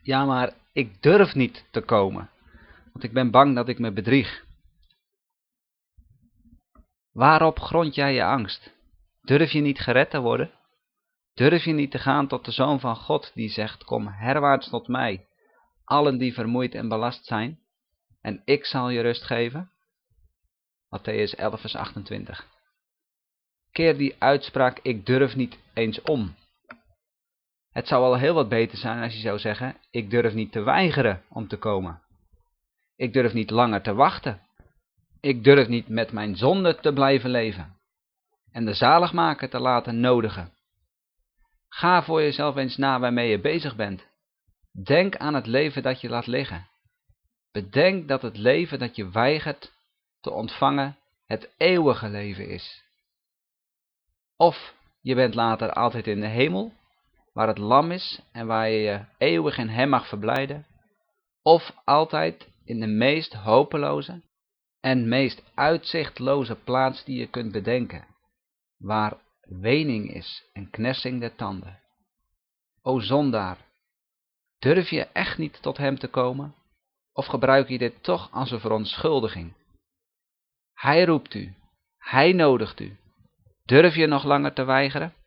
Ja, maar ik durf niet te komen, want ik ben bang dat ik me bedrieg. Waarop grond jij je angst? Durf je niet gered te worden? Durf je niet te gaan tot de Zoon van God die zegt, kom herwaarts tot mij, allen die vermoeid en belast zijn, en ik zal je rust geven? Mattheüs 11 vers 28. Keer die uitspraak ik durf niet eens om. Het zou al heel wat beter zijn als je zou zeggen, ik durf niet te weigeren om te komen. Ik durf niet langer te wachten. Ik durf niet met mijn zonde te blijven leven en de zaligmaker te laten nodigen. Ga voor jezelf eens na waarmee je bezig bent. Denk aan het leven dat je laat liggen. Bedenk dat het leven dat je weigert te ontvangen het eeuwige leven is. Of je bent later altijd in de hemel, waar het lam is en waar je je eeuwig in hem mag verblijden. Of altijd in de meest hopeloze en meest uitzichtloze plaats die je kunt bedenken, waar wening is en knersing der tanden. O zondaar, durf je echt niet tot hem te komen? Of gebruik je dit toch als een verontschuldiging? Hij roept u, hij nodigt u. Durf je nog langer te weigeren?